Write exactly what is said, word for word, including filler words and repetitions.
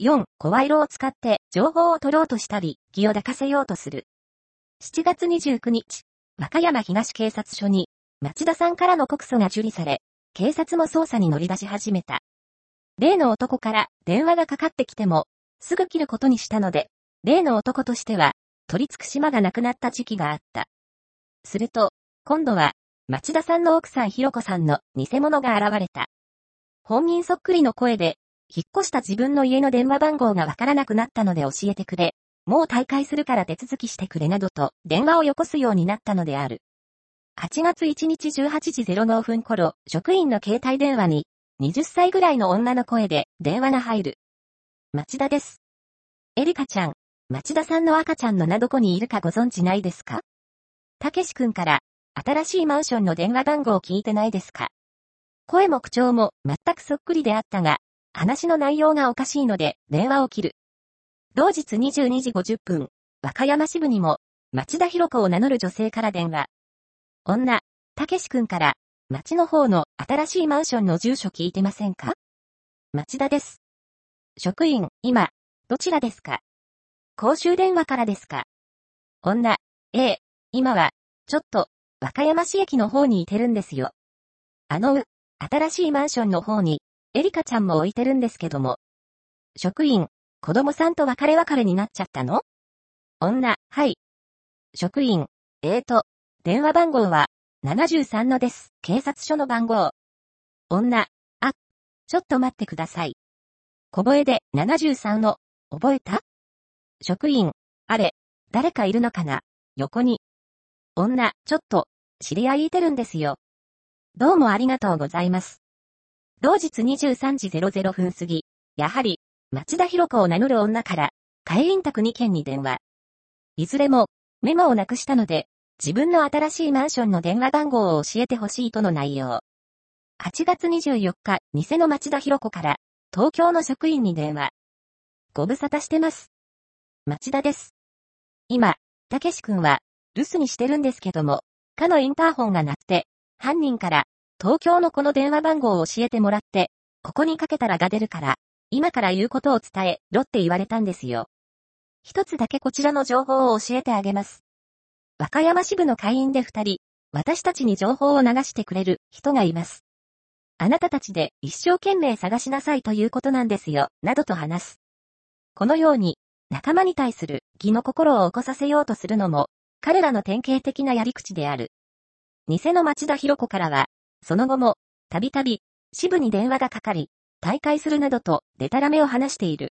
よん、声色を使って情報を取ろうとしたり、気を抱かせようとする。しちがつにじゅうくにち、和歌山東警察署に、町田さんからの告訴が受理され、警察も捜査に乗り出し始めた。例の男から電話がかかってきても、すぐ切ることにしたので、例の男としては、取り付く島がなくなった時期があった。すると、今度は、町田さんの奥さんひろこさんの偽物が現れた。本人そっくりの声で、引っ越した自分の家の電話番号がわからなくなったので教えてくれ。もう退会するから手続きしてくれなどと電話をよこすようになったのである。はちがついちにちじゅうはちじぜろごふん頃、職員の携帯電話に、はたちぐらいの女の声で電話が入る。町田です。エリカちゃん、町田さんの赤ちゃんの名どこにいるかご存知ないですか？たけしくんから、新しいマンションの電話番号を聞いてないですか？声も口調も全くそっくりであったが、話の内容がおかしいので電話を切る。同日にじゅうにじごじゅっぷん、和歌山支部にも、町田ひろ子を名乗る女性から電話。女、たけしくんから、町の方の新しいマンションの住所聞いてませんか？町田です。職員、今、どちらですか？公衆電話からですか？女、ええ、今は、ちょっと、和歌山市駅の方にいてるんですよ。あのう、新しいマンションの方に、エリカちゃんも置いてるんですけども。職員、子供さんと別れ別れになっちゃったの？女、はい。職員、えーと、電話番号は、ななじゅうさんのです。警察署の番号。女、あ、ちょっと待ってください。小声でななじゅうさんの、覚えた？職員、あれ、誰かいるのかな？横に。女、ちょっと、知り合いいてるんですよ。どうもありがとうございます。同日にじゅうさんじぜろぜろふん過ぎ、やはり、町田ひろ子を名乗る女から、会員宅にけんに電話。いずれも、メモをなくしたので、自分の新しいマンションの電話番号を教えてほしいとの内容。はちがつにじゅうよっか、偽の町田ひろ子から、東京の職員に電話。ご無沙汰してます。町田です。今、たけしくんは、留守にしてるんですけども、かのインターホンが鳴って、犯人から、東京のこの電話番号を教えてもらって、ここにかけたらが出るから、今から言うことを伝えろって言われたんですよ。一つだけこちらの情報を教えてあげます。和歌山支部の会員で二人、私たちに情報を流してくれる人がいます。あなたたちで一生懸命探しなさいということなんですよ、などと話す。このように、仲間に対する義の心を起こさせようとするのも、彼らの典型的なやり口である。偽の町田ひろ子からは、その後も、たびたび、支部に電話がかかり、退会するなどと、デタラメを話している。